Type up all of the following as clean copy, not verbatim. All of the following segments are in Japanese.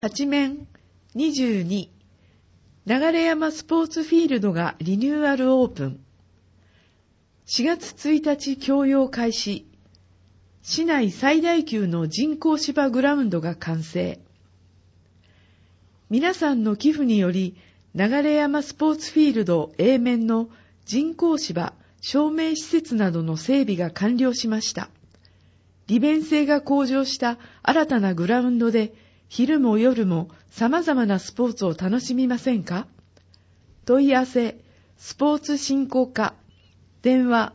8面22流山スポーツフィールドがリニューアルオープン。4月1日供用開始。市内最大級の人工芝グラウンドが完成。皆さんの寄付により流山スポーツフィールド A 面の人工芝、照明施設などの整備が完了しました。利便性が向上した新たなグラウンドで昼も夜も様々なスポーツを楽しみませんか？問い合わせ、スポーツ振興課、電話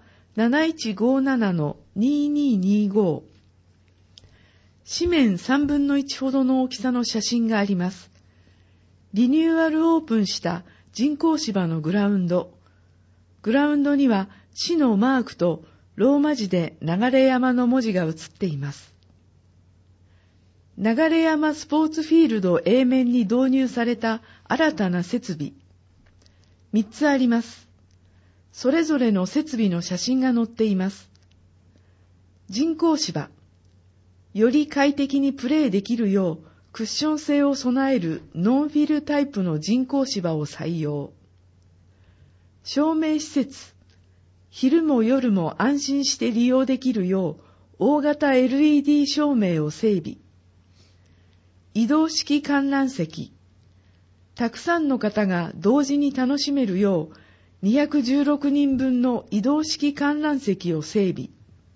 7157-2225。紙面3分の1ほどの大きさの写真があります。リニューアルオープンした人工芝のグラウンド。グラウンドには市のマークとローマ字で流山の文字が写っています。流山スポーツフィールド A 面に導入された新たな設備。3つあります。それぞれの設備の写真が載っています。人工芝。より快適にプレーできるようクッション性を備えるノンフィルタイプの人工芝を採用。照明施設。昼も夜も安心して利用できるよう大型 LED 照明を整備。移動式観覧席。たくさんの方が同時に楽しめるよう216人分の移動式観覧席を整備。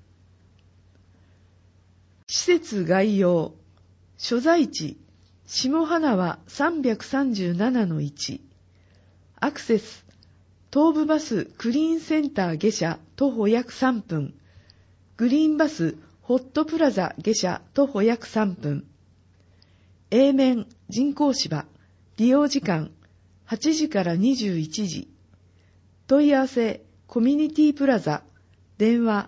施設概要。所在地、下花輪 337-1。アクセス、東武バスクリーンセンター下車徒歩約3分。グリーンバスホットプラザ下車徒歩約3分。A 面人工芝、利用時間8時から21時。問い合わせ、コミュニティプラザ、電話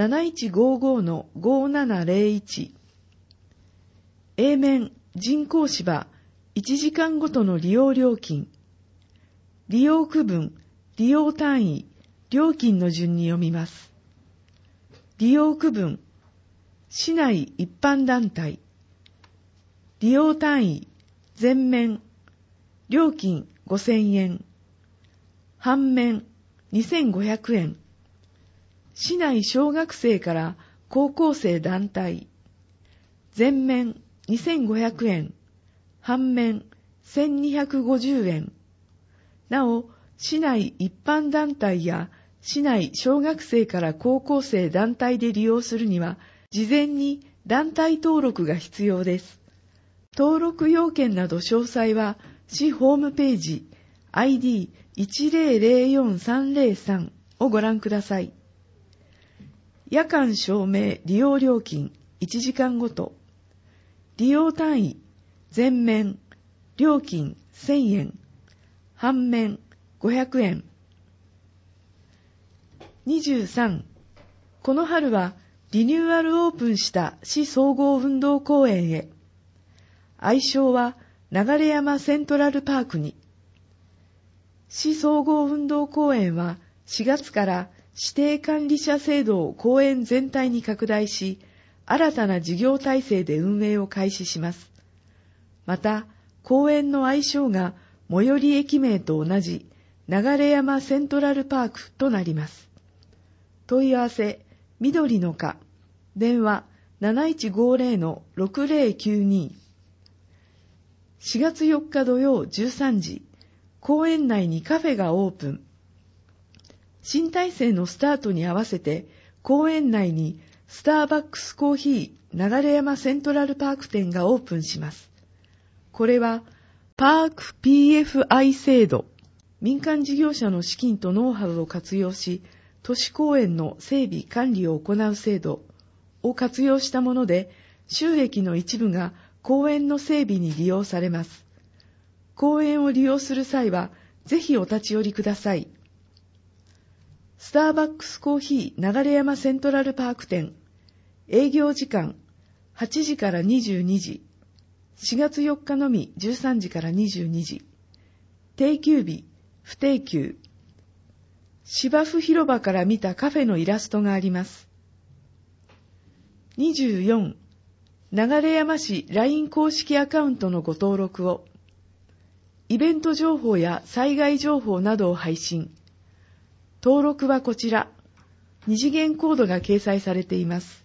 7155-5701。A 面人工芝、1時間ごとの利用料金。利用区分、利用単位、料金の順に読みます。利用区分、市内一般団体。利用単位、全面、料金5000円。半面、2500円。市内小学生から高校生団体。全面2500円。半面1250円。なお、市内一般団体や市内小学生から高校生団体で利用するには、事前に団体登録が必要です。登録要件など詳細は市ホームページ ID1004303 をご覧ください。夜間照明利用料金1時間ごと。利用単位、全面、料金1000円、半面500円。23、この春はリニューアルオープンした市総合運動公園へ。愛称は流山セントラルパークに。市総合運動公園は4月から指定管理者制度を公園全体に拡大し、新たな事業体制で運営を開始します。また、公園の愛称が最寄り駅名と同じ流山セントラルパークとなります。問い合わせ、緑の課、電話 7150-6092。4月4日土曜13時、公園内にカフェがオープン。新体制のスタートに合わせて、公園内にスターバックスコーヒー流山セントラルパーク店がオープンします。これは、パーク PFI 制度、民間事業者の資金とノウハウを活用し、都市公園の整備管理を行う制度を活用したもので、収益の一部が公園の整備に利用されます。公園を利用する際は、ぜひお立ち寄りください。スターバックスコーヒー流山セントラルパーク店、営業時間8時から22時、4月4日のみ13時から22時、定休日、不定休。芝生広場から見たカフェのイラストがあります。24、 流山市 LINE 公式アカウントのご登録を。イベント情報や災害情報などを配信。登録はこちら。二次元コードが掲載されています。